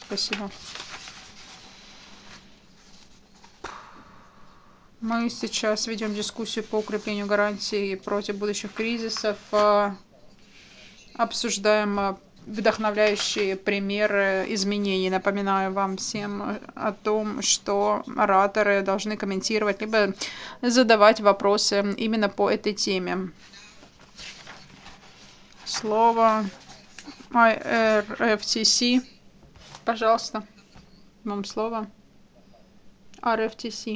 Спасибо. Мы сейчас ведем дискуссию по укреплению гарантий против будущих кризисов. Обсуждаем вдохновляющие примеры изменений. Напоминаю вам всем о том, что ораторы должны комментировать либо задавать вопросы именно по этой теме. Слово RFTC. Пожалуйста, вам слово. RFTC.